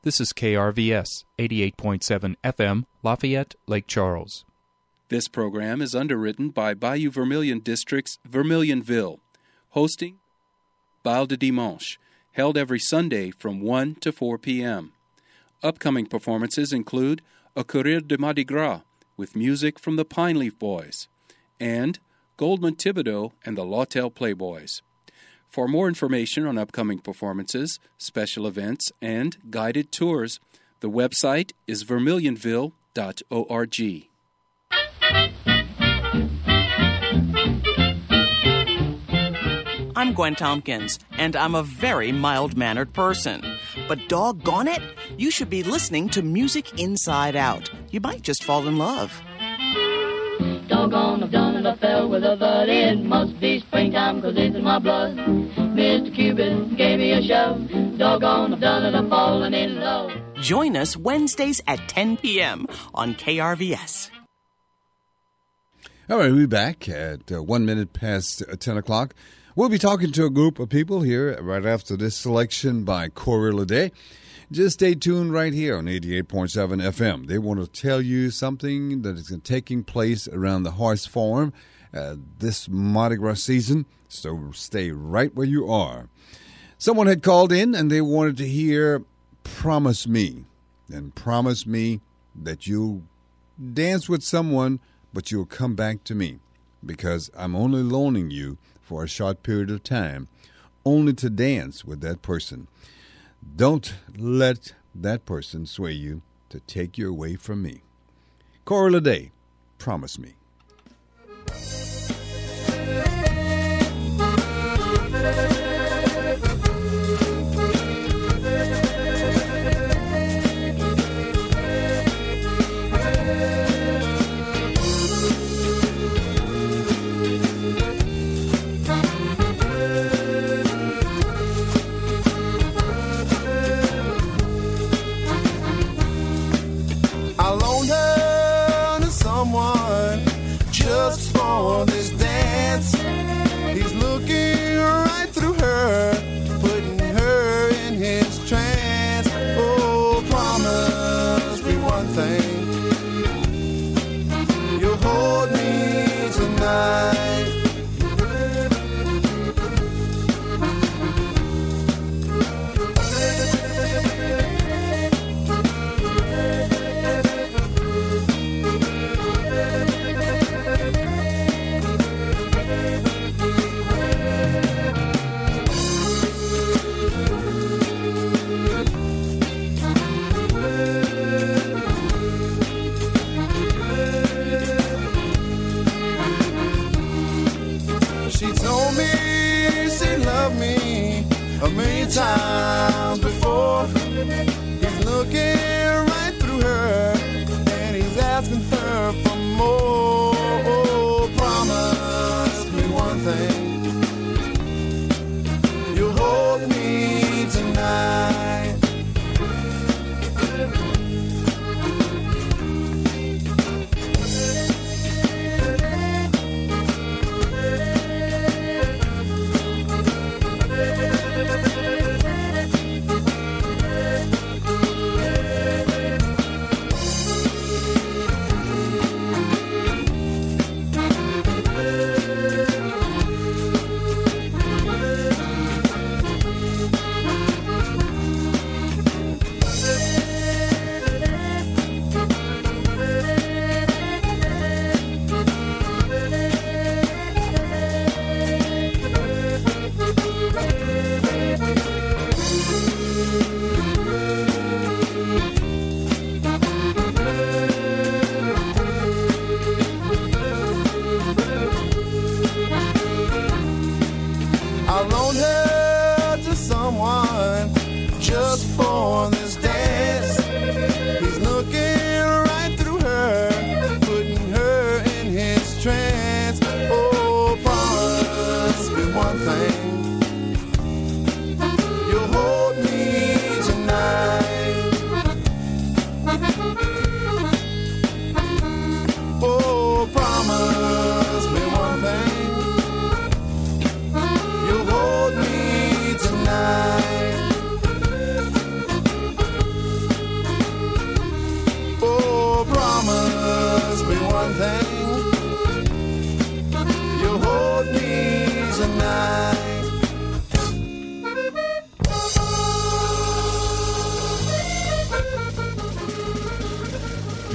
This is KRVS, 88.7 FM, Lafayette, Lake Charles. This program is underwritten by Bayou Vermilion District's Vermilionville, hosting Bal de Dimanche, held every Sunday from 1 to 4 p.m. Upcoming performances include a Courrier de Mardi Gras with music from the Pine Leaf Boys, and Goldman Thibodeau and the Lawtell Playboys. For more information on upcoming performances, special events, and guided tours, the website is vermilionville.org. I'm Gwen Tompkins, and I'm a very mild-mannered person. But doggone it, you should be listening to Music Inside Out. You might just fall in love. Doggone, I've done it, I fell with a bud. It must be springtime, 'cause it's in my blood. Mr. Cupid gave me a shove. Doggone, I've done it, I've fallen in love. Join us Wednesdays at 10 p.m. on KRVS. All right, we're back at 1 minute past 10 o'clock. We'll be talking to a group of people here right after this selection by Corey Lede. Just stay tuned right here on 88.7 FM. They want to tell you something that is taking place around the horse farm this Mardi Gras season, so stay right where you are. Someone had called in and they wanted to hear Promise Me, and promise me that you'll dance with someone, but you'll come back to me, because I'm only loaning you for a short period of time, only to dance with that person. Don't let that person sway you to take you away from me. Corey Lede, Promise Me. Just for this dance, he's looking right through her, putting her in his trance. Oh, promise me one thing, you'll hold me tonight. A million times before, he's looking right through her, and he's asking her for more. Oh, promise me one thing, you'll hold me tonight.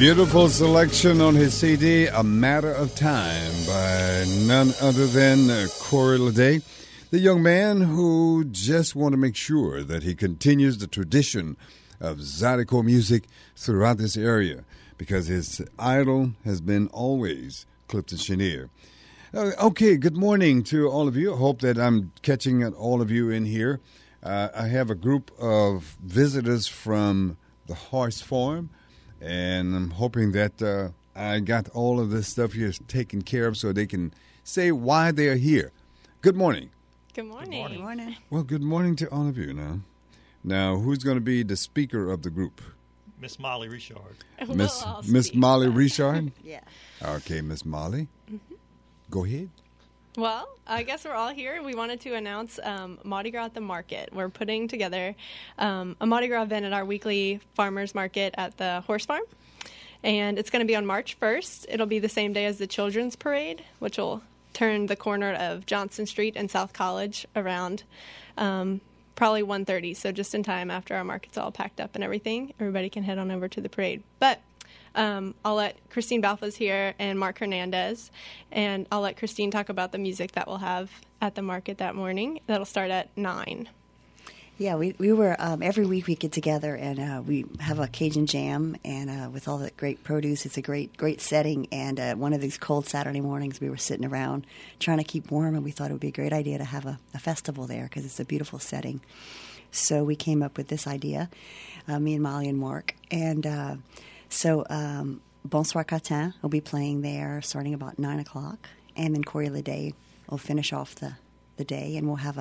Beautiful selection on his CD, A Matter of Time, by none other than Corey Lede, the young man who just want to make sure that he continues the tradition of Zydeco music throughout this area, because his idol has been always Clifton Chenier. Okay, good morning to all of you. I hope that I'm catching all of you in here. I have a group of visitors from the Horse Farm, and I'm hoping that I got all of this stuff here taken care of so they can say why they are here. Good morning. Good morning. Good morning. Well, good morning to all of you now. Now, who's going to be the speaker of the group? Miss Molly Richard. Miss Molly Richard? Yeah. Okay, Miss Molly. Go ahead. Well, I guess we're all here. We wanted to announce Mardi Gras at the market. We're putting together a Mardi Gras event at our weekly farmers market at the horse farm. And it's going to be on March 1st. It'll be the same day as the Children's Parade, which will turn the corner of Johnson Street and South College around probably 1:30. So just in time after our market's all packed up and everything, everybody can head on over to the parade. But I'll let Christine Balfa's here and Mark Hernandez, and I'll let Christine talk about the music that we'll have at the market that morning. That'll start at 9. Yeah, we were, every week we get together and we have a Cajun jam, and with all the great produce, it's a great setting. And one of these cold Saturday mornings, we were sitting around trying to keep warm, and we thought it would be a great idea to have a festival there because it's a beautiful setting. So we came up with this idea, me and Molly and Mark. And so Bonsoir Catin will be playing there starting about 9 o'clock, and then Corey Lede will finish off the day, and we'll have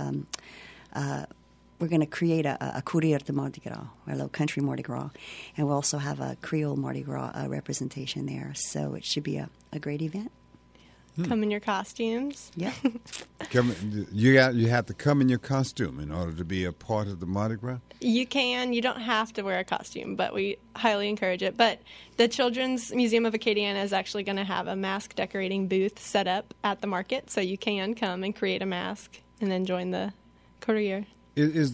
we're going to create a Courrier de Mardi Gras, or a little country Mardi Gras, and we'll also have a Creole Mardi Gras representation there. So it should be a great event. Come in your costumes. Yeah. You have to come in your costume in order to be a part of the Mardi Gras? You can. You don't have to wear a costume, but we highly encourage it. But the Children's Museum of Acadiana is actually going to have a mask decorating booth set up at the market, so you can come and create a mask and then join the courier. Is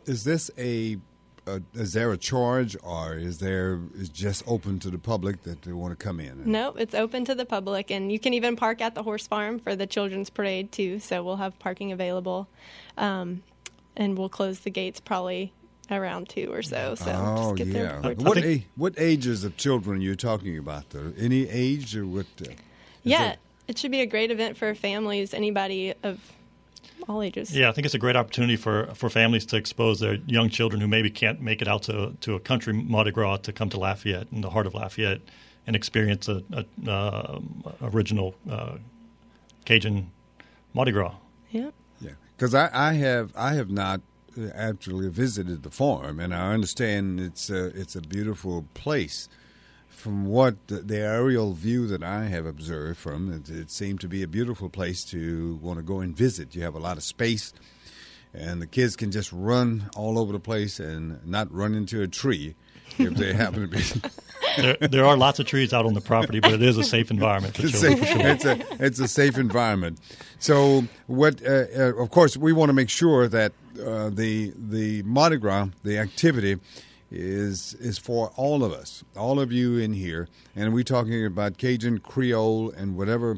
there a charge, or is just open to the public that they want to come in? Nope, it's open to the public, and you can even park at the horse farm for the children's parade too. So we'll have parking available, and we'll close the gates probably around 2 or so. So just get there before 2. What ages of children are you talking about? Though? Any age or what? It should be a great event for families. Anybody of all ages. Yeah, I think it's a great opportunity for families to expose their young children who maybe can't make it out to a country Mardi Gras to come to Lafayette, in the heart of Lafayette, and experience a original Cajun Mardi Gras. Yeah. Yeah, because I have not actually visited the farm, and I understand it's a beautiful place. From what the aerial view that I have observed from, it seemed to be a beautiful place to want to go and visit. You have a lot of space, and the kids can just run all over the place and not run into a tree if they happen to be. There are lots of trees out on the property, but it is a safe environment for children. For sure. It's a safe environment. So, of course, we want to make sure that the Mardi Gras, the activity, is for all of us, all of you in here, and we're talking about Cajun, Creole, and whatever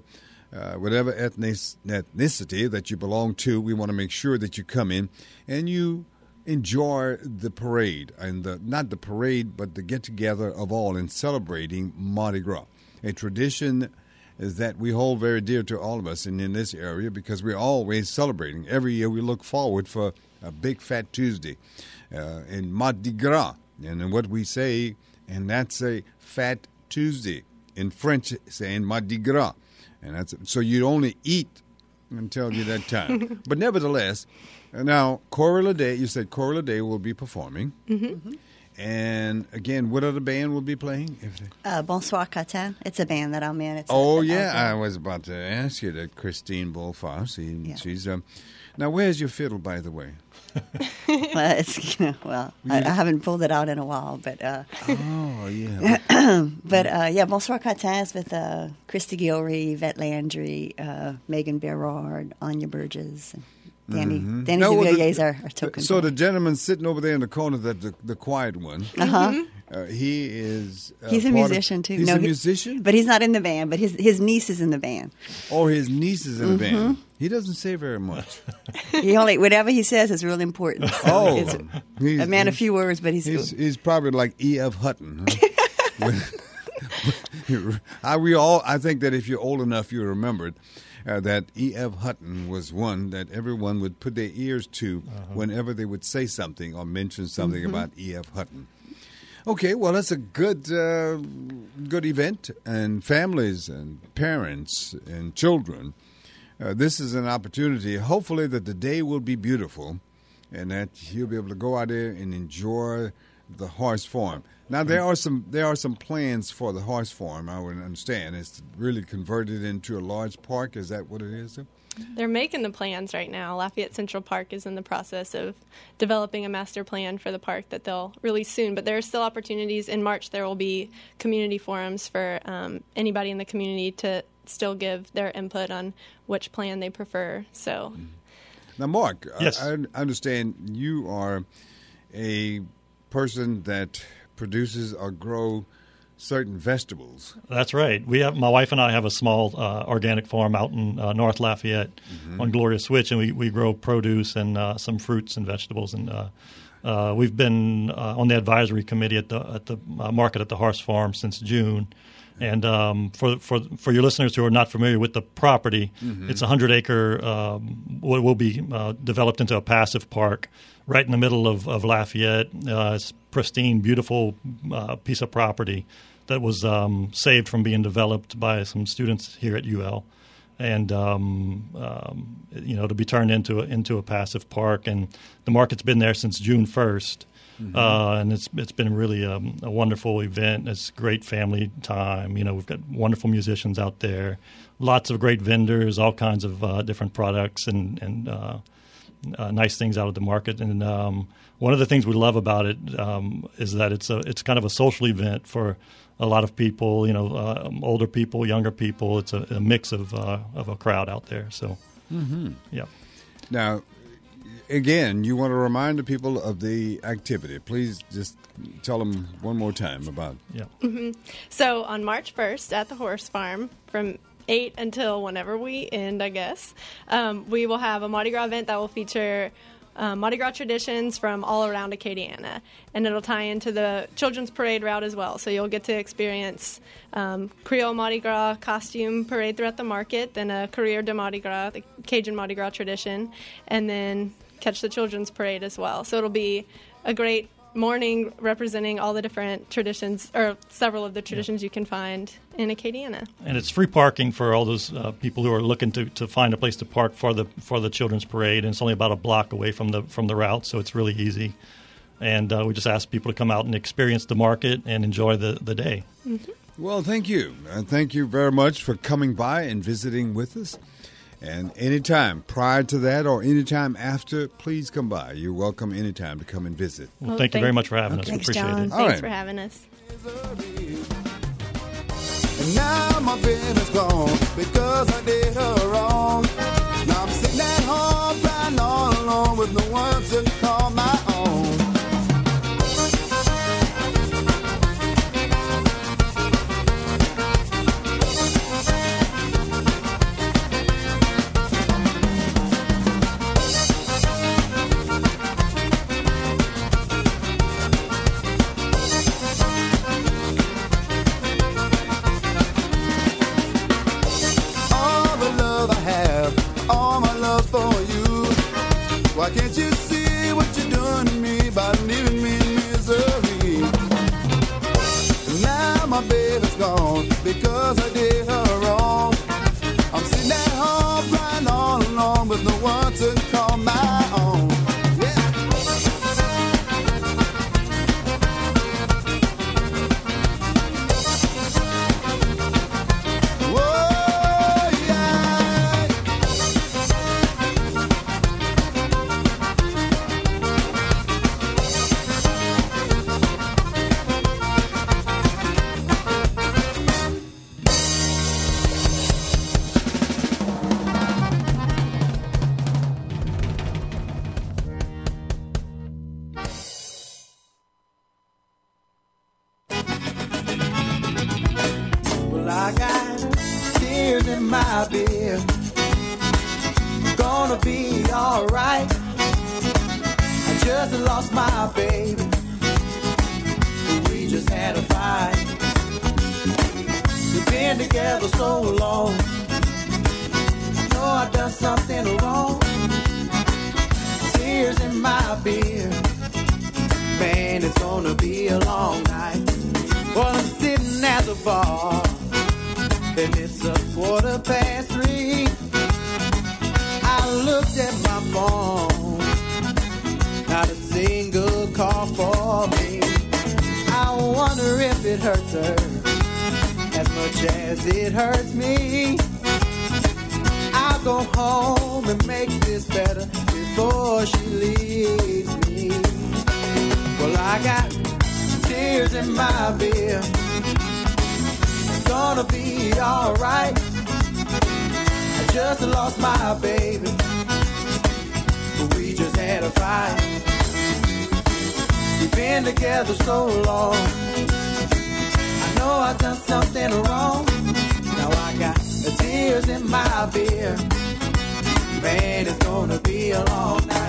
ethnicity that you belong to. We want to make sure that you come in and you enjoy the parade, and not the parade, but the get-together of all in celebrating Mardi Gras, a tradition is that we hold very dear to all of us in this area because we're always celebrating. Every year we look forward for a big Fat Tuesday in Mardi Gras. And then what we say, and that's a Fat Tuesday. In French, saying Mardi Gras. And so you only eat until you're that time. But nevertheless, now, Corey Lede, you said Corey Lede will be performing. Mm-hmm. And again, what other band will be playing? Bonsoir Catin. It's a band that I'm in. I was about to ask you that. Christine Balfa. She's now, where's your fiddle, by the way? I haven't pulled it out in a while, but oh yeah. But Bonsoir Catin is with Christy Gilry, Yvette Landry, Megan Berard, Anya Burgess, and Danny de Villiers, our token. So the gentleman sitting over there in the corner, the quiet one. Uh-huh. He is. He's a musician too. He's a musician, but he's not in the band. But his niece is in the band. Oh, his niece is in the band. He doesn't say very much. Whatever he says is really important. So he's a man of few words, but he's probably like E.F. Hutton. Huh? I think that if you're old enough, you remember it. That E.F. Hutton was one that everyone would put their ears to whenever they would say something or mention something about E.F. Hutton. Okay, well, that's a good event, and families and parents and children. This is an opportunity, hopefully, that the day will be beautiful and that you'll be able to go out there and enjoy the horse farm. Now, there are some plans for the horse farm, I would understand. It's really converted into a large park. Is that what it is? They're making the plans right now. Lafayette Central Park is in the process of developing a master plan for the park that they'll release soon. But there are still opportunities. In March, there will be community forums for anybody in the community to still give their input on which plan they prefer. So, now, Mark, yes. I understand you are a person that produces or grow certain vegetables. That's right. My wife and I have a small organic farm out in North Lafayette on Gloria Switch, and we grow produce and some fruits and vegetables. And we've been on the advisory committee at the market at the horse farm since June. And for your listeners who are not familiar with the property, it's a 100-acre. Will be developed into a passive park right in the middle of Lafayette. It's pristine, beautiful piece of property that was saved from being developed by some students here at UL, and to be turned into a passive park. And the market's been there since June 1st. And it's been really a wonderful event. It's great family time. We've got wonderful musicians out there, lots of great vendors, all kinds of different products and nice things out of the market. And one of the things we love about it is that it's kind of a social event for a lot of people. Older people, younger people. It's a mix of a crowd out there. So, yeah. Now, again, you want to remind the people of the activity. Please just tell them one more time about it. Yeah. So on March 1st at the horse farm from 8 until whenever we end, I guess, we will have a Mardi Gras event that will feature Mardi Gras traditions from all around Acadiana. And it'll tie into the Children's Parade route as well. So you'll get to experience Creole Mardi Gras costume parade throughout the market, then a Courrier de Mardi Gras, the Cajun Mardi Gras tradition, and then catch the Children's Parade as well. So it'll be a great morning representing all the different traditions, or several of the traditions you can find in Acadiana. And it's free parking for all those people who are looking to find a place to park for the Children's Parade. And it's only about a block away from the route, so it's really easy. And we just ask people to come out and experience the market and enjoy the day. Well, thank you. Thank you very much for coming by and visiting with us. And anytime prior to that or anytime after, please come by. You're welcome anytime to come and visit. Well, thank you very much for having us. We appreciate it. Thanks for having us. And now my business gone because I did her wrong. Now I'm sitting at home crying all alone with no one to call my own. Why can't you see what my beer. Gonna be alright. I just lost my baby. We just had a fight. We've been together so long. I know I done something wrong. Tears in my beer. Man, it's gonna be a long night. Well, I'm sitting at the bar, and it's 3:15. I looked at my phone, not a single call for me. I wonder if it hurts her as much as it hurts me. I'll go home and make this better before she leaves me. Well, I got tears in my beer. It's gonna be alright. I just lost my baby, but we just had a fight. We've been together so long. I know I done something wrong. Now I got the tears in my beer. Man, it's gonna be a long night.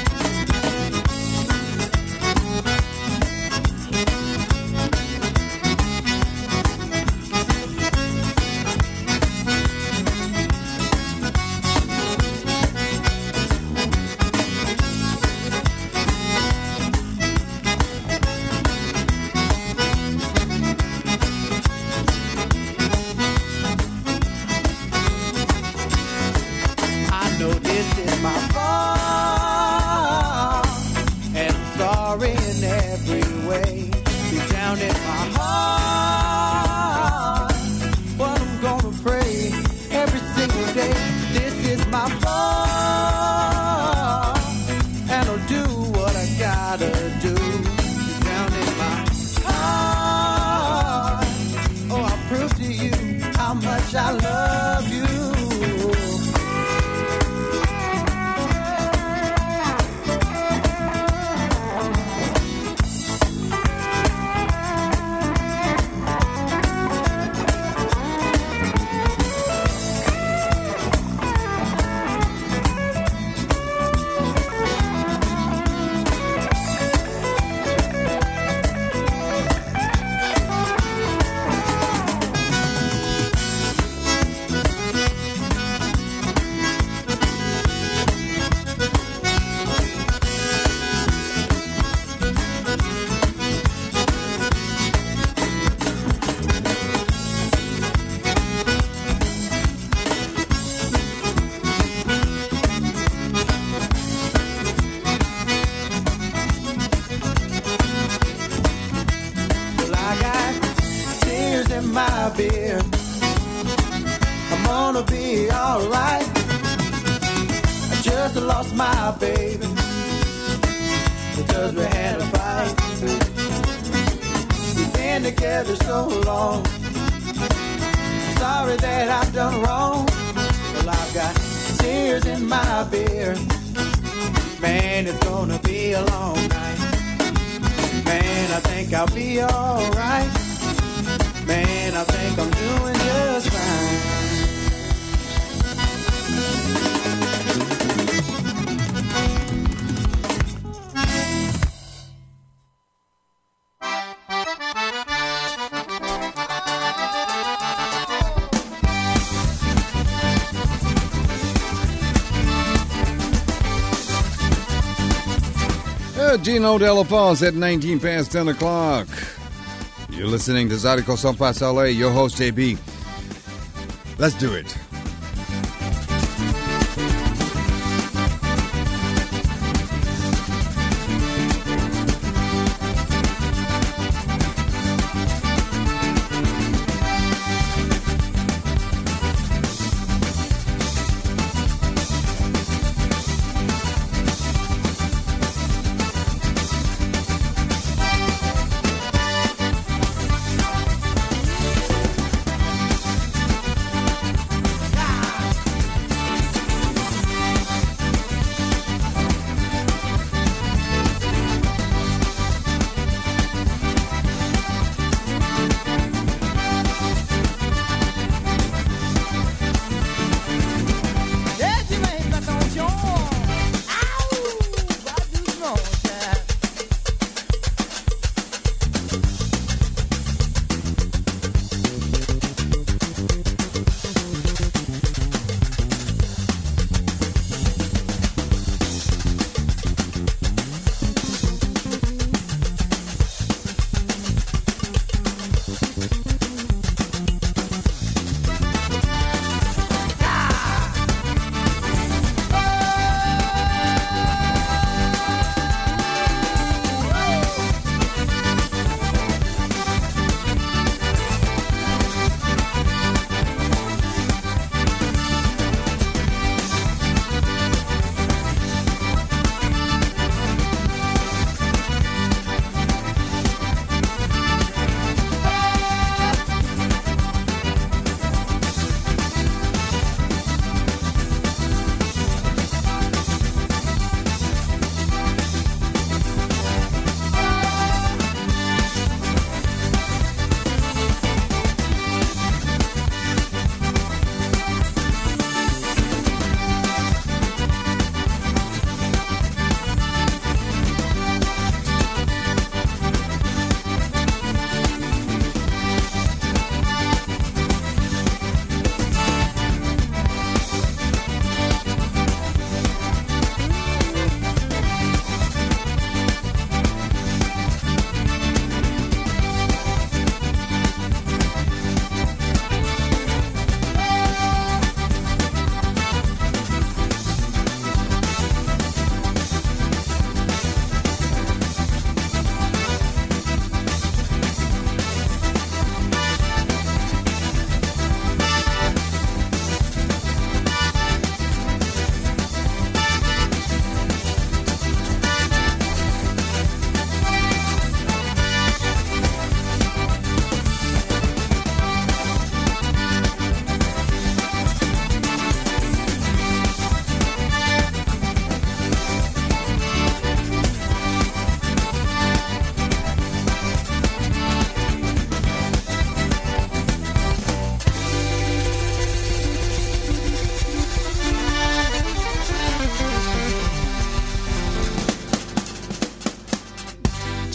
I love you. My beer, I'm gonna be alright. I just lost my baby because we had a fight. We've been together so long. Sorry that I've done wrong. Well, I've got tears in my beer. Man, it's gonna be a long night. Man, I think I'll be alright. Man, I think I'm doing just fine. Gino Della Falls at 19 past 10 o'clock. You're listening to Zydeco Son Pas LA, your host, JB. Let's do it.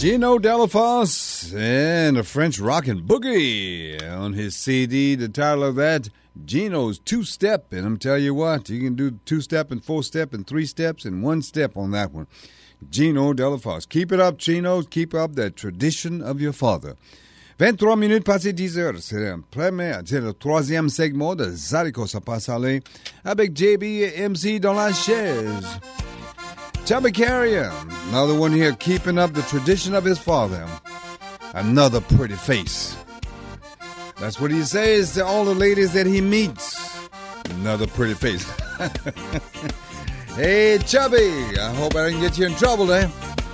Gino Delafosse and a French Rockin' Boogie on his CD. The title of that, Gino's Two-Step. And I'm telling you what, you can do two-step and four-step and three steps and one step on that one. Gino Delafosse. Keep it up, Gino. Keep up that tradition of your father. 23 minutes passées 10 heures. C'est le troisième segment de Zydeco, ça passe aller avec JB et MC dans la chaise. Chubby Carrier, another one here, keeping up the tradition of his father. Another pretty face. That's what he says to all the ladies that he meets. Another pretty face. Hey, Chubby, I hope I didn't get you in trouble there.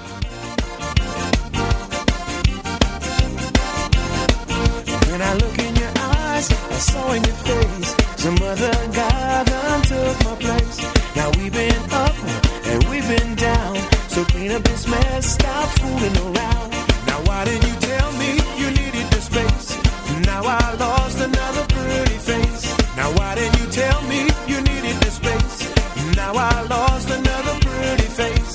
When I look in your eyes, I saw in your face some other guy done took my place. Now we've been up and we've been down, so clean up this mess, stop fooling around. Now why didn't you tell me you needed the space? Now I lost another pretty face. Now why didn't you tell me you needed the space? Now I lost another pretty face.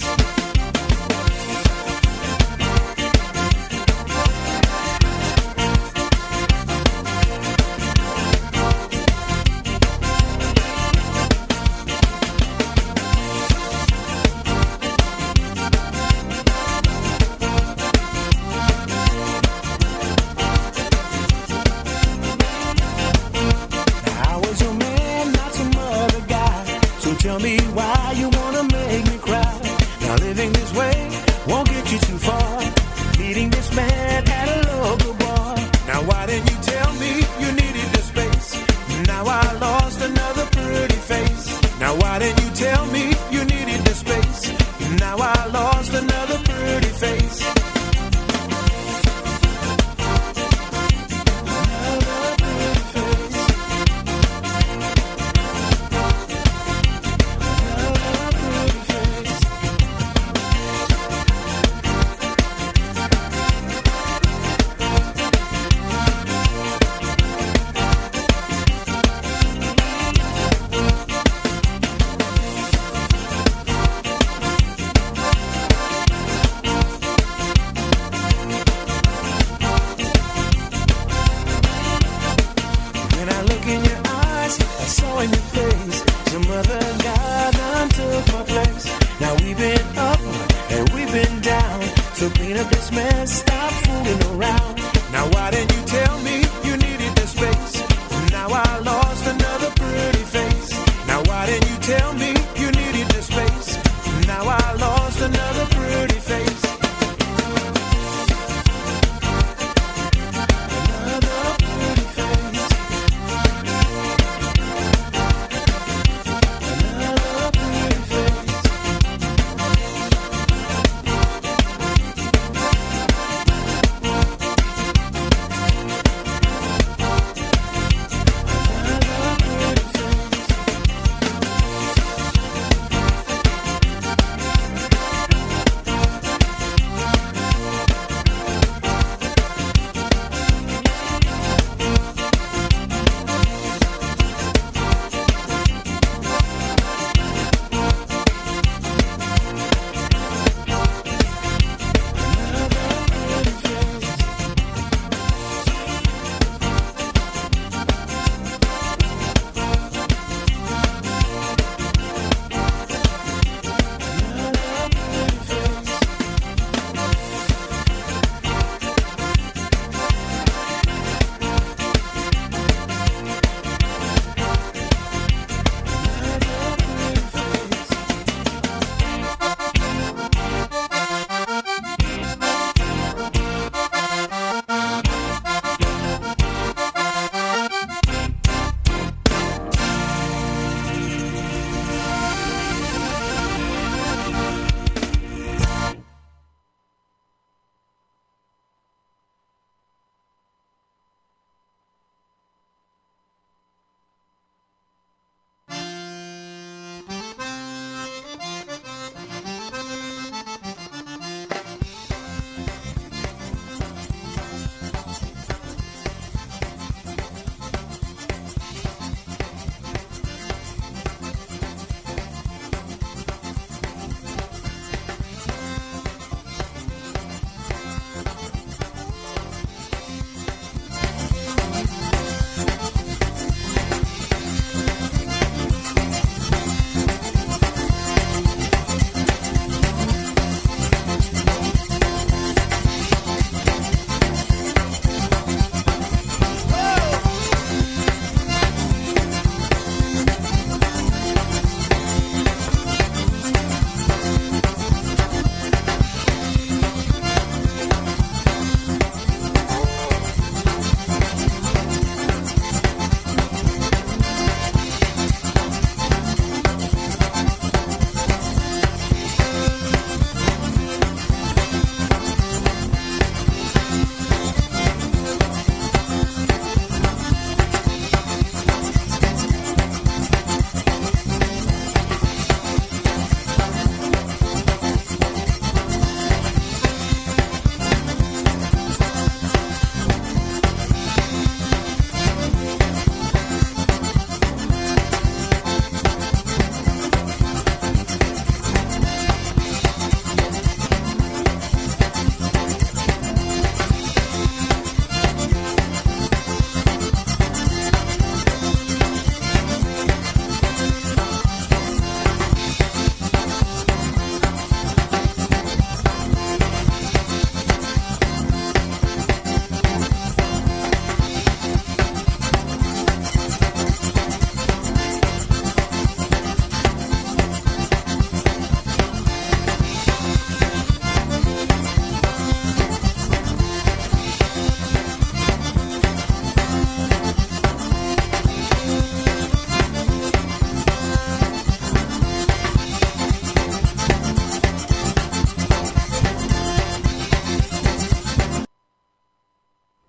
Tell me why you wanna make me cry. Now living this way won't get you too far. Meeting this man at a local bar. Now why didn't you tell me you needed the space? Now I lost another pretty face. Now why didn't you tell me you needed the space? Now I lost another pretty face.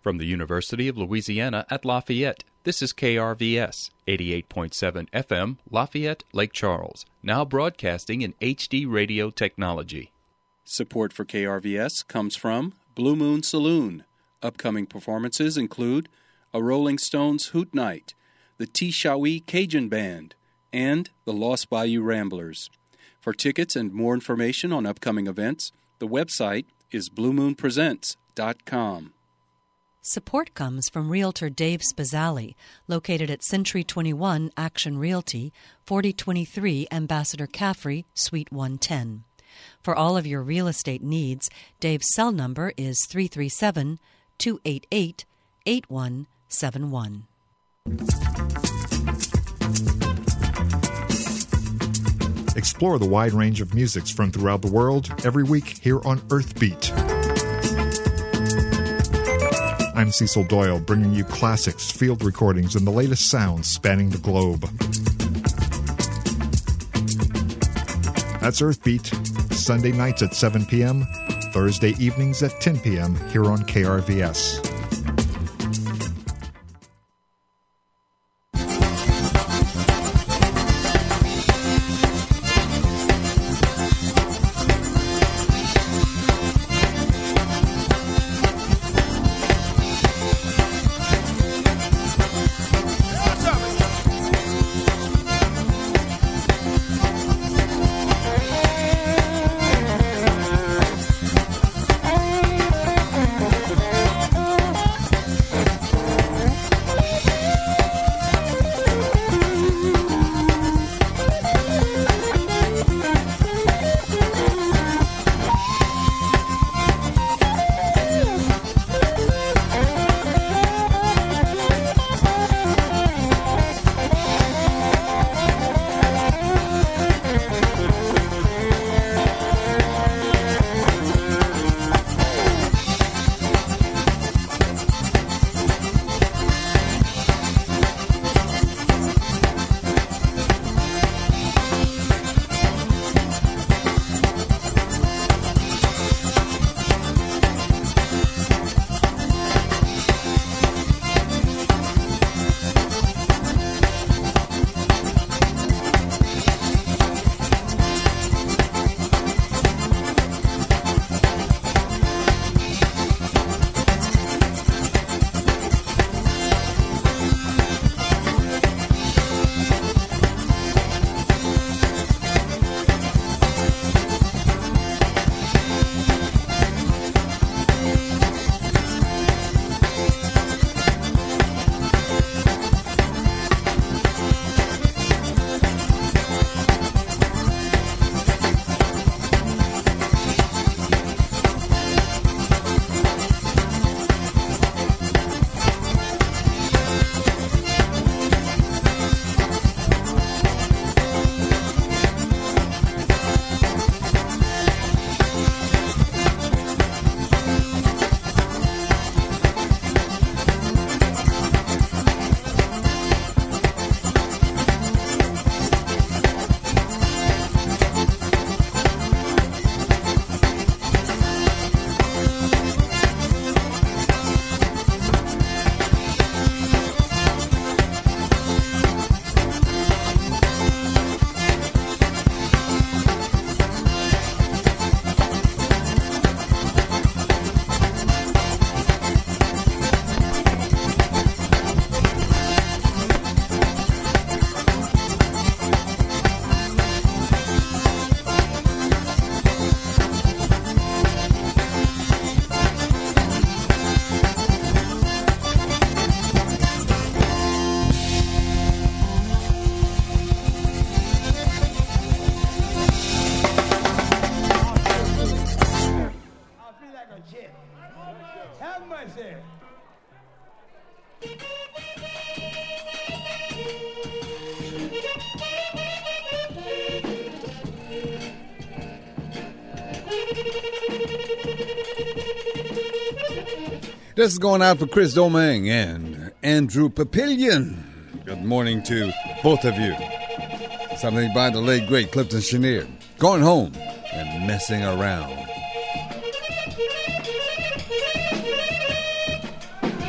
From the University of Louisiana at Lafayette, this is KRVS, 88.7 FM, Lafayette, Lake Charles, now broadcasting in HD radio technology. Support for KRVS comes from Blue Moon Saloon. Upcoming performances include a Rolling Stones Hoot Night, the T-Shawi Cajun Band, and the Lost Bayou Ramblers. For tickets and more information on upcoming events, the website is bluemoonpresents.com. Support comes from Realtor Dave Spazzali, located at Century 21 Action Realty, 4023 Ambassador Caffrey, Suite 110. For all of your real estate needs, Dave's cell number is 337-288-8171. Explore the wide range of musics from throughout the world every week here on Earthbeat. I'm Cecil Doyle, bringing you classics, field recordings, and the latest sounds spanning the globe. That's Earthbeat, Sunday nights at 7 p.m., Thursday evenings at 10 p.m. here on KRVS. This is going out for Chris Domingue and Andrew Papillion. Good morning to both of you. Something by the late, great Clifton Chenier. Going home and messing around.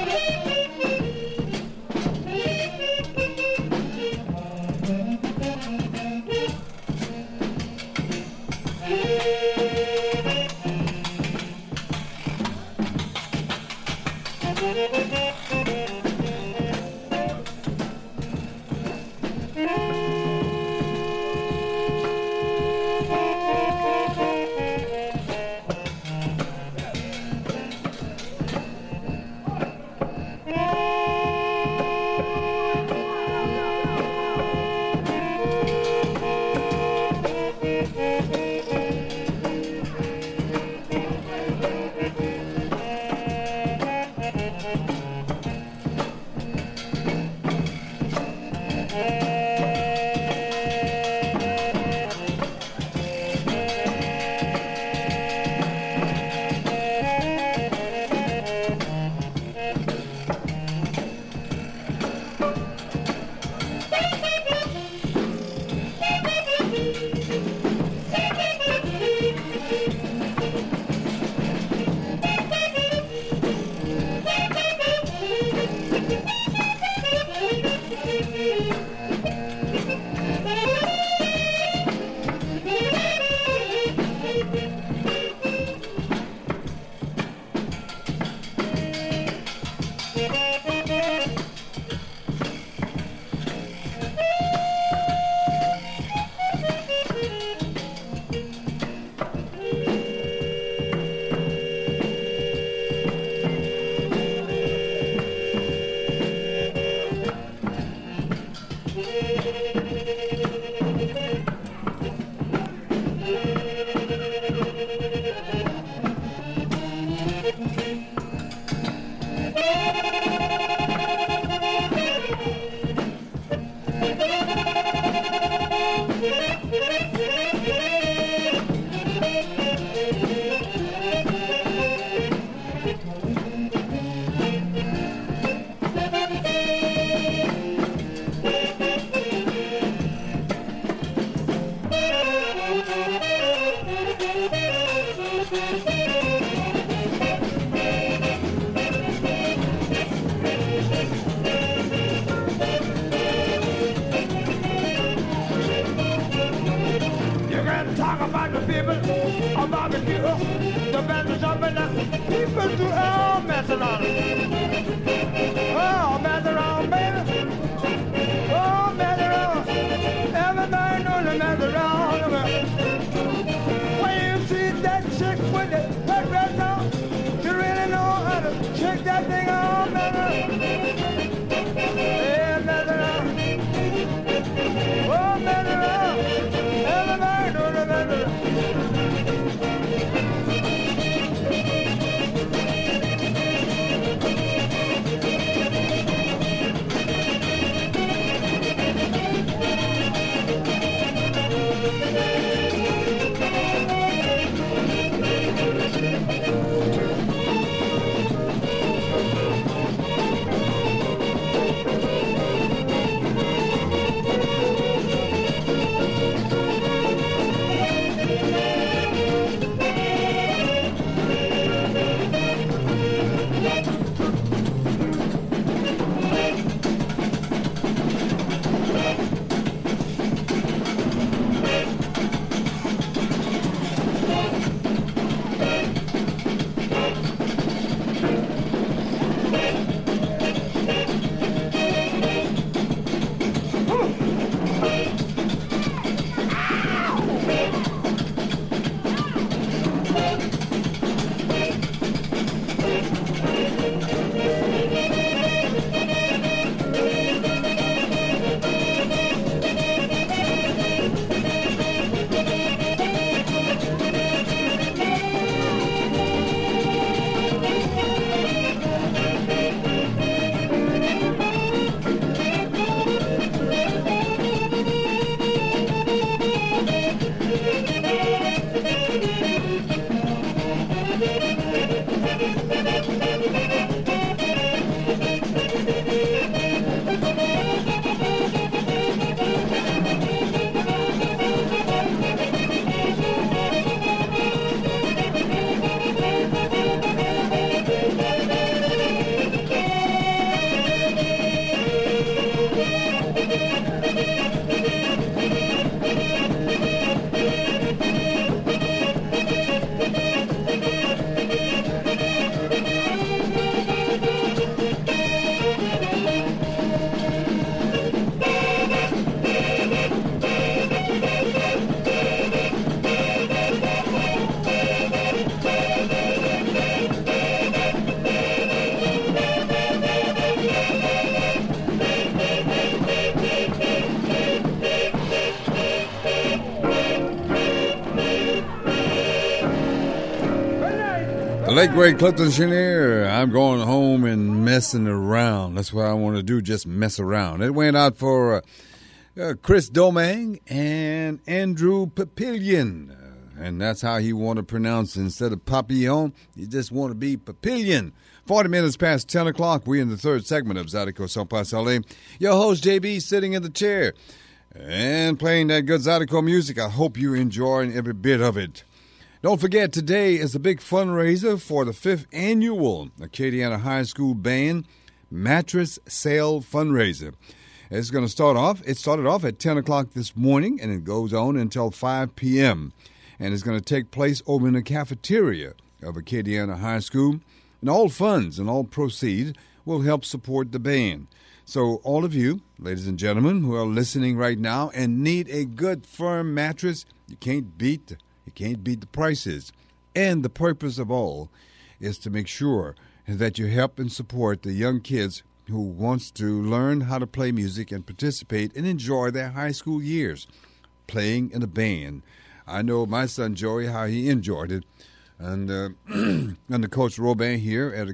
late great Clifton Chenier. I'm going home and messing around. That's what I want to do, just mess around. It went out for Chris Domang and Andrew Papillion. And that's how he want to pronounce it. Instead of Papillon, you just want to be Papillion. 40 minutes past 10 o'clock. We're in the third segment of Zydeco Sans Passerelle. Your host, JB, sitting in the chair and playing that good Zydeco music. I hope you're enjoying every bit of it. Don't forget, today is a big fundraiser for the 5th annual Acadiana High School Band Mattress Sale Fundraiser. It's going to start off. It started off at 10 o'clock this morning, and it goes on until 5 p.m., and it's going to take place over in the cafeteria of Acadiana High School. And all funds and all proceeds will help support the band. So all of you, ladies and gentlemen, who are listening right now and need a good firm mattress, you can't beat the prices. And the purpose of all is to make sure that you help and support the young kids who wants to learn how to play music and participate and enjoy their high school years playing in a band. I know my son Joey, how he enjoyed it. And under Coach Robin here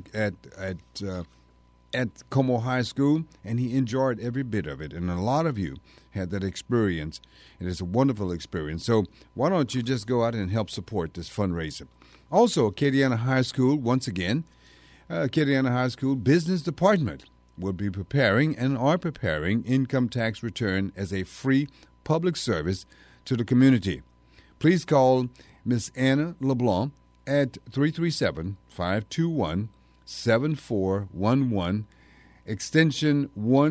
at Como High School, and he enjoyed every bit of it. And a lot of you had that experience, and it's a wonderful experience. So why don't you just go out and help support this fundraiser? Also, Acadiana High School, once again, Acadiana High School Business Department will be preparing and are preparing income tax return as a free public service to the community. Please call Miss Anna LeBlanc at 337-521-7411, extension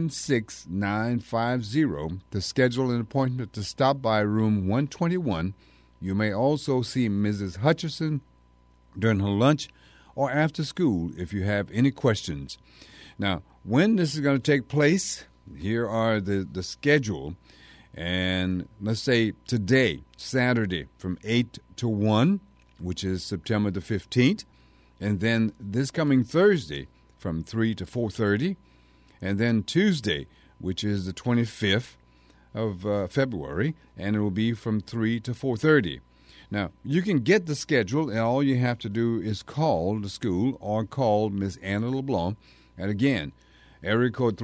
16950, to schedule an appointment to stop by room 121. You may also see Mrs. Hutcherson during her lunch or after school if you have any questions. Now, when this is going to take place, here are the schedule. And let's say today, Saturday, from 8 to 1, which is September the 15th, and then this coming Thursday from 3 to 4:30, and then Tuesday, which is the 25th of February, and it will be from 3 to 4:30. Now, you can get the schedule, and all you have to do is call the school or call Miss Anna LeBlanc, and again, area code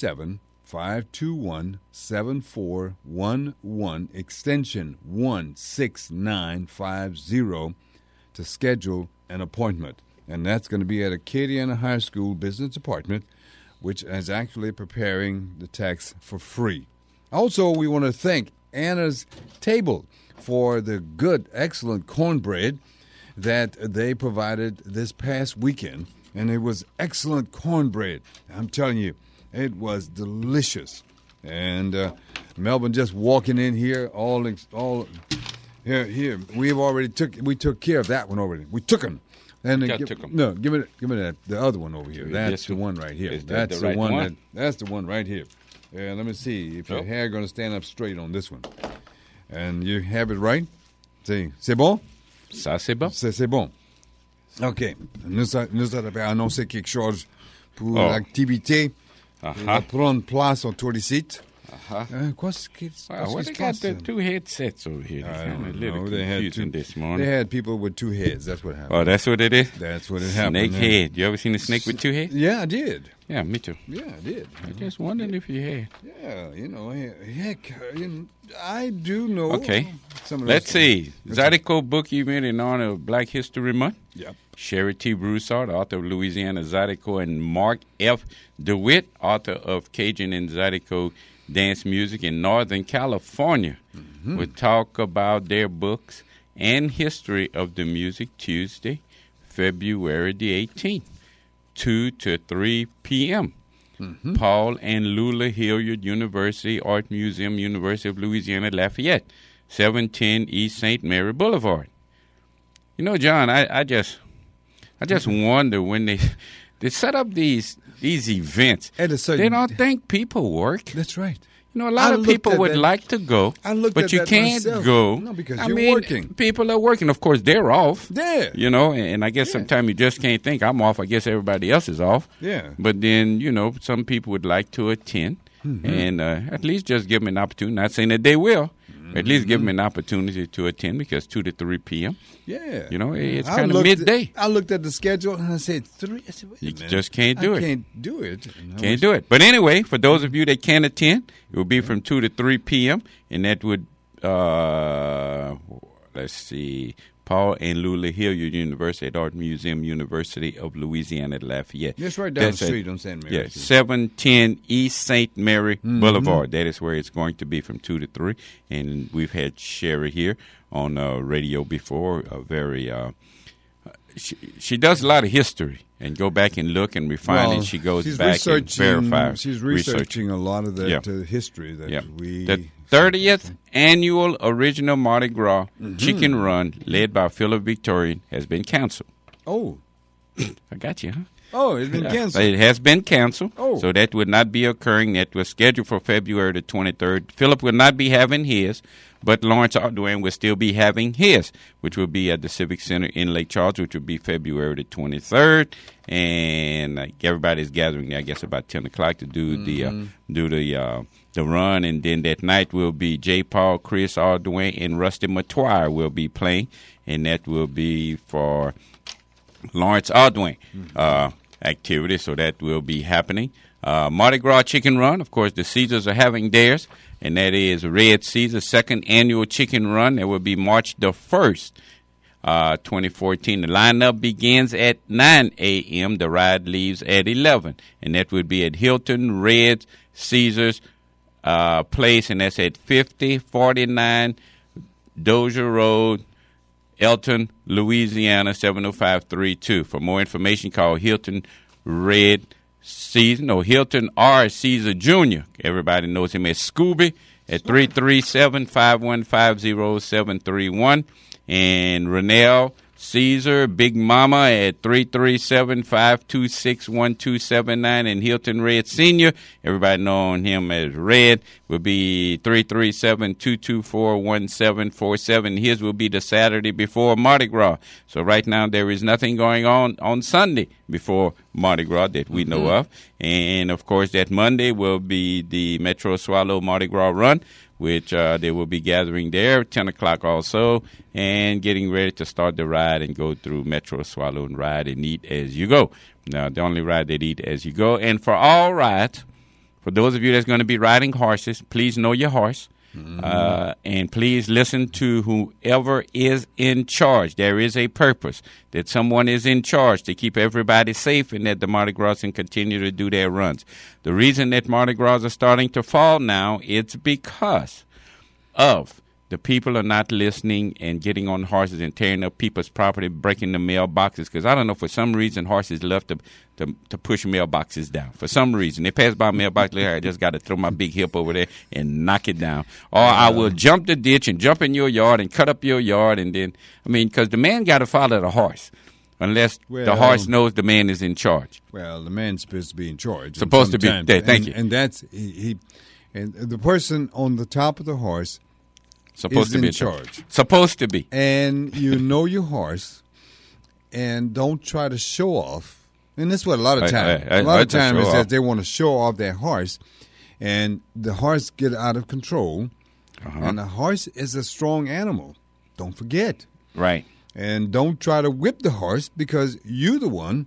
337-521-7411, extension 16950, to schedule an appointment. And that's going to be at Acadiana High School Business Department, which is actually preparing the tax for free. Also, we want to thank Anna's Table for the good, excellent cornbread that they provided this past weekend. And it was excellent cornbread. I'm telling you, it was delicious. And Melvin just walking in here, all here. We took care of that one already. We took him. And took him. No, give me the other one over here. That's the one right here. That's the one. That's the one right here. Yeah, let me see if your hair going to stand up straight on this one. And you have it right. C'est bon? Ça c'est bon. C'est bon. OK. Nous avons annoncé quelque chose pour l'activité. Prendre place autour du site. What they got the two headsets over here? They had people with two heads. That's what happened. Oh, that's what it is? That's what it happened. Snake head. You ever seen a snake with two heads? Yeah, I did. Yeah, me too. Yeah, I did. I just wondered if you had. Yeah, heck, I do know. Okay. Let's see. Zydeco book event in honor of Black History Month. Yep. Sherry T. Broussard, author of Louisiana Zydeco, and Mark F. DeWitt, author of Cajun and Zydeco Dance Music in Northern California, will talk about their books and history of the music Tuesday, February the 18th, 2 to 3 p.m. Paul and Lula Hilliard University Art Museum, University of Louisiana Lafayette, 710 East St. Mary Boulevard. You know, John, I just wonder when they set up these events. They don't think people work. That's right. You know, a lot of people would like to go, but you can't go. No, because you're working. People are working. Of course, they're off. Yeah. You know, and I guess sometimes you just can't think, I'm off. I guess everybody else is off. Yeah. But then, you know, some people would like to attend and at least just give them an opportunity. Not saying that they will. At least give them an opportunity to attend because 2 to 3 p.m. Yeah. You know, it's kind of midday. I looked at the schedule and I said 3. I said, wait a You minute. just can't do it. I can't do it. Can't do it. But anyway, for those of you that can attend, it will be from 2 to 3 p.m. And that would, let's see, Paul and Lula Hilliard University at Art Museum, University of Louisiana at Lafayette. Just right down the street on St. Mary's. Yeah, 710 East St. Mary Boulevard. That is where it's going to be from 2 to 3. And we've had Sherry here on radio before. She does a lot of history and go back and look and refine and she goes back and verifies. She's researching a lot of that history that we... The 30th annual original Mardi Gras Chicken Run, led by Philip Victorian, has been canceled. Oh. I got you, huh? Oh, it's been canceled. It has been canceled. Oh. So that would not be occurring. That was scheduled for February the 23rd. Philip will not be having his, but Lawrence Ardoin will still be having his, which will be at the Civic Center in Lake Charles, which will be February the 23rd. And everybody's gathering, I guess, about 10 o'clock to do the run. And then that night will be J. Paul, Chris Ardoin, and Rusty Matoir will be playing. And that will be for Lawrence Ardoin activity, so that will be happening. Mardi Gras Chicken Run, of course, the Caesars are having theirs, and that is Red Caesar, second annual chicken run. That will be March the 1st, 2014. The lineup begins at 9 a.m. The ride leaves at 11, and that would be at Hilton Red Caesars Place, and that's at 5049 Dozier Road, Elton, Louisiana, 70532. For more information, call Hilton R. Caesar Jr. Everybody knows him as Scooby at 337-515-0731. And Renelle Caesar, Big Mama at 337-526-1279. And Hilton Red Sr., everybody knowing him as Red, will be 337-224-1747. His will be the Saturday before Mardi Gras. So right now there is nothing going on Sunday before Mardi Gras that we know of. And, of course, that Monday will be the Metro Swallow Mardi Gras Run, which they will be gathering there at 10 o'clock also and getting ready to start the ride and go through Metro Swallow and ride and eat as you go. Now, the only ride that eat as you go. And for all rides, for those of you that's going to be riding horses, please know your horse. And please listen to whoever is in charge. There is a purpose that someone is in charge to keep everybody safe and that the Mardi Gras can continue to do their runs. The reason that Mardi Gras are starting to fall now, it's because of the people are not listening and getting on horses and tearing up people's property, breaking the mailboxes. Because I don't know, for some reason, horses love to push mailboxes down. For some reason. They pass by a mailbox, like, I just got to throw my big hip over there and knock it down. Or I will jump the ditch and jump in your yard and cut up your yard. And then, because the man got to follow the horse. Unless the horse knows the man is in charge. Well, the man's supposed to be in charge. Supposed to be. Thank you. And that's he. And the person on the top of the horse supposed to be in charge. Supposed to be. And you know your horse, and don't try to show off. And that's what a lot of times is that they want to show off their horse, and the horse get out of control. And the horse is a strong animal. Don't forget. Right. And don't try to whip the horse because you're the one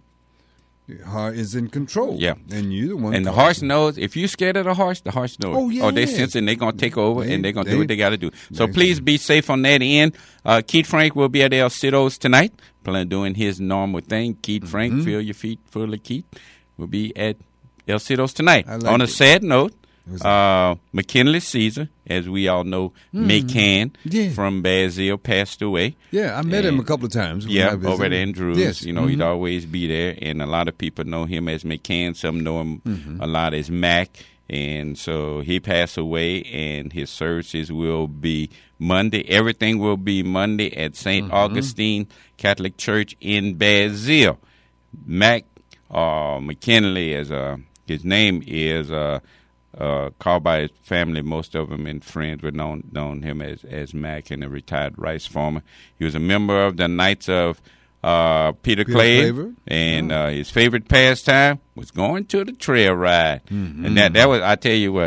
is in control. Yeah. And you're the one. And the horse knows, if you're scared of the horse knows it. Oh, yeah. Oh, they sense it and they're going to take over and they're going to do what they got to do. So please be safe on that end. Keith Frank will be at El Citos tonight, doing his normal thing. Keith Frank, feel your feet full of Keith, will be at El Citos tonight. On a sad note, McKinley Caesar, as we all know, McCann from Basile, passed away. Yeah, I met him a couple of times. Yeah, over at Andrews. Yes. He'd always be there, and a lot of people know him as McCann. Some know him a lot as Mac. And so he passed away, and his services will be Monday. Everything will be Monday at St. Augustine Catholic Church in Basile. Mac McKinley, his name is called by his family, most of them and friends were known him as Mac, and a retired rice farmer. He was a member of the Knights of Peter Clave, and his favorite pastime was going to the trail ride. And that was, I tell you what,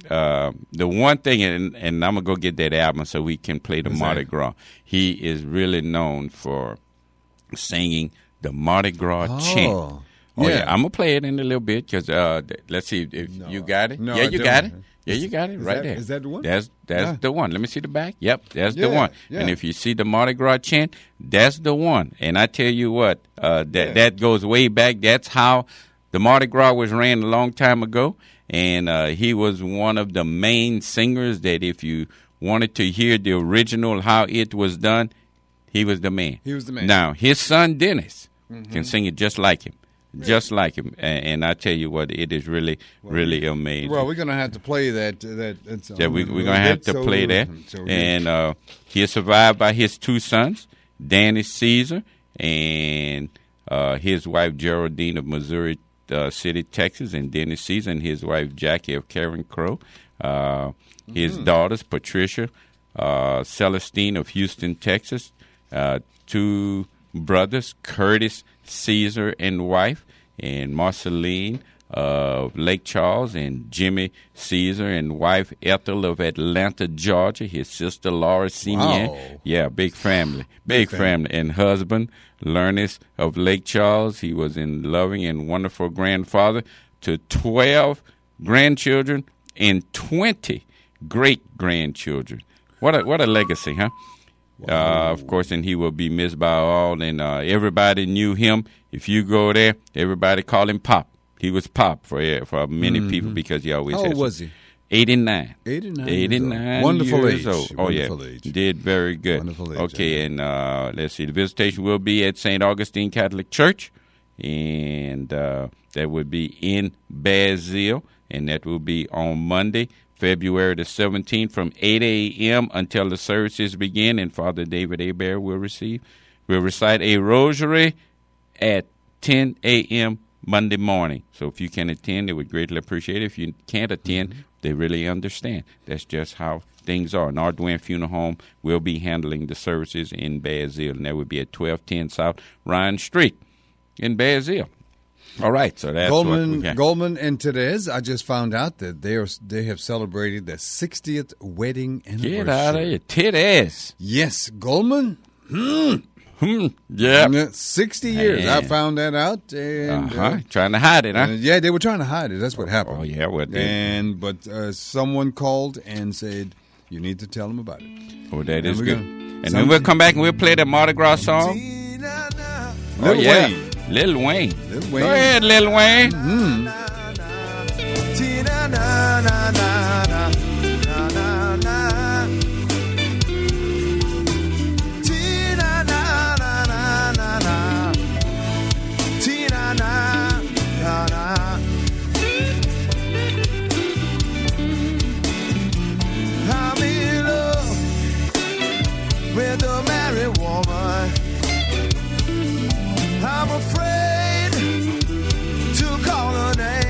the one thing, and I'm going to go get that album so we can play the Mardi Gras. He is really known for singing the Mardi Gras chant. Oh, yeah. I'm going to play it in a little bit because let's see if you got it. No, yeah, I you don't. got it. Yeah, you got it right there. Is that the one? That's the one. Let me see the back. Yep, that's the one. Yeah. And if you see the Mardi Gras chant, that's the one. And I tell you what, that goes way back. That's how the Mardi Gras was ran a long time ago. And he was one of the main singers that if you wanted to hear the original, how it was done, he was the man. He was the man. Now, his son, Dennis, can sing it just like him. Just like him, and I tell you what, it is really, really amazing. Well, we're going to have to play that. Yeah, we're going to have to play that. And he is survived by his two sons, Danny Caesar and his wife Geraldine of Missouri City, Texas, and Dennis Caesar and his wife Jackie of Karen Crow. His daughters, Patricia, Celestine of Houston, Texas, two brothers, Curtis Caesar and wife, and Marceline of Lake Charles, and Jimmy Caesar and wife Ethel of Atlanta, Georgia, his sister Laura Simeon. Wow. Yeah, big family. Big family. And husband, Lernis of Lake Charles. He was a loving and wonderful grandfather to 12 grandchildren and 20 great-grandchildren. What a legacy, huh? Of course, and he will be missed by all, and everybody knew him. If you go there, everybody called him Pop. He was Pop for many people because he always. How old was he? 89. 89. Wonderful years age. old. Oh, Wonderful yeah. age. Did very good. Wonderful age. Okay, and let's see. The visitation will be at St. Augustine Catholic Church, and that would be in Basile, and that will be on Monday, February the 17th from 8 a.m. until the services begin, and Father David Hebert will recite a rosary at 10 a.m. Monday morning. So if you can attend, they would greatly appreciate it. If you can't attend, they really understand. That's just how things are. Nardwuar Funeral Home will be handling the services in Basile, and that would be at 1210 South Ryan Street in Basile. All right, so that's Goldman and Therese. I just found out that they have celebrated their 60th wedding anniversary. Get out of here, Therese. Yes, Goldman. Yeah, 60 years. I found that out. And, trying to hide it, huh? Yeah, they were trying to hide it. That's what happened. Oh, yeah, what? But someone called and said, "You need to tell them about it." Oh, that is good. And then we'll come back and we'll play the Mardi Gras song. Lil Wayne. Lil Wayne. Lil Wayne. Go ahead, Lil Wayne. I'm in love with a married woman. I'm afraid to call her name.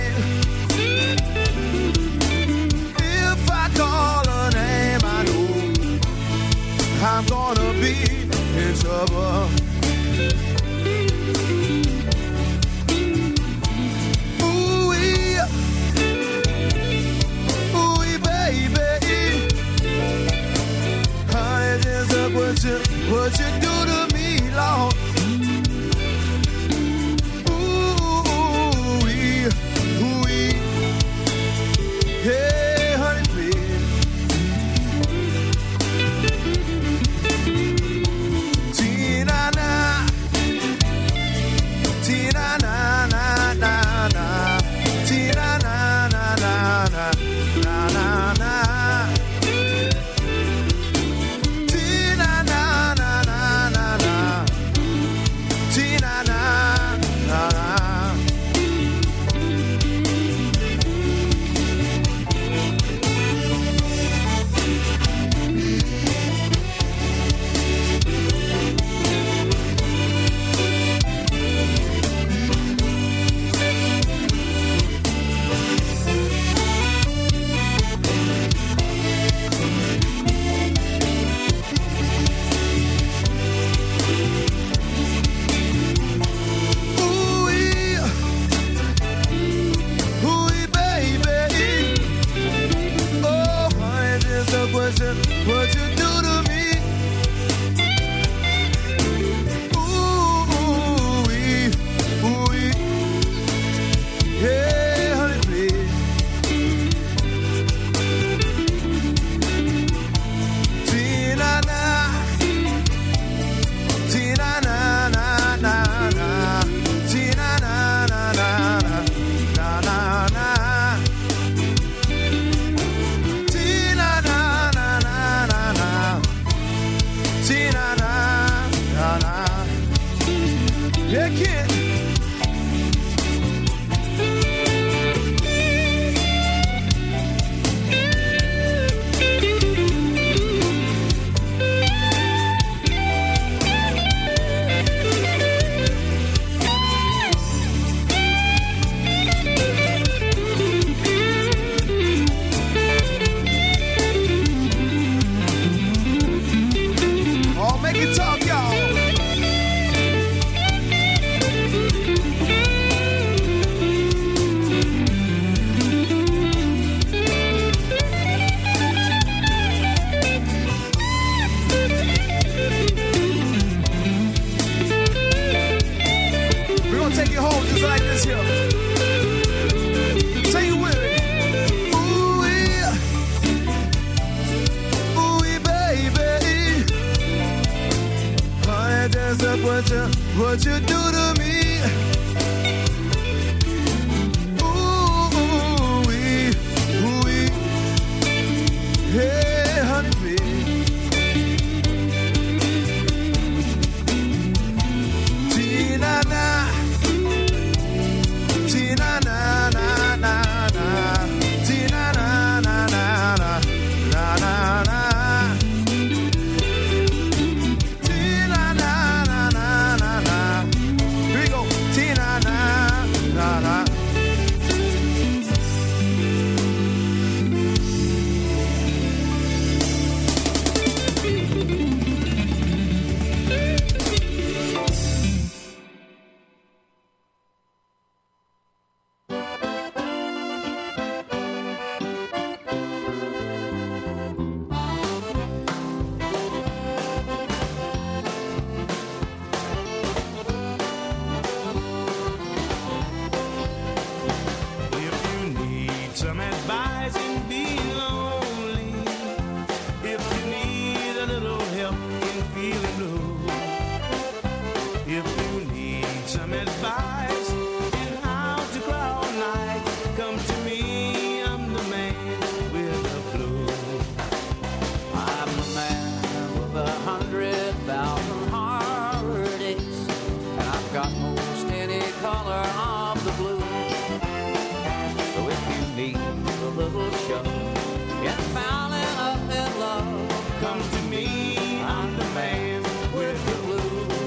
with the blues. So if you need a little shove and falling up in love, come to me, I'm the man with the blues.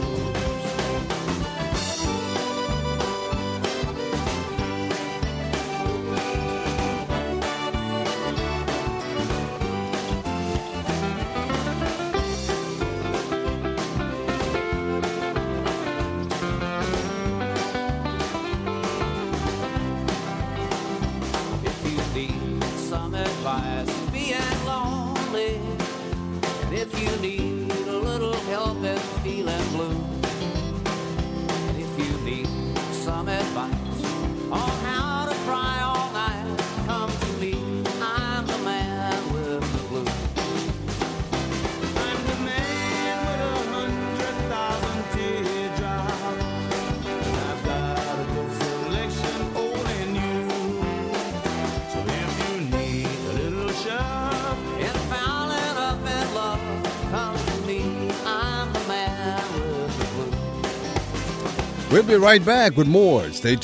Being lonely, and if you need a little help in feeling blue, and if you need some advice on how to cry all night, come to me, I'm the man with the blues. I'm the man with 100,000 teardrops, and I've got a good selection, old and new. So if you need and falling up in love, come to me, I'm the man with the blues. We'll be right back with more. Stay tuned.